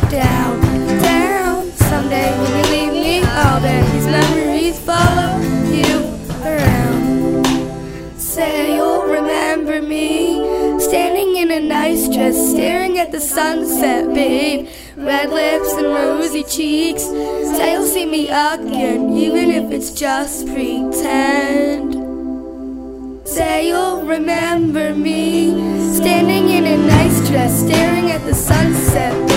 down, down. Someday when you leave me, all that these memories follow you around. Say you'll remember me, standing in a nice dress, staring at the sunset, babe. Red lips and rosy cheeks. Say you'll see me again, even if it's just pretend. Say you'll remember me, standing in a nice dress, staring at the sunset,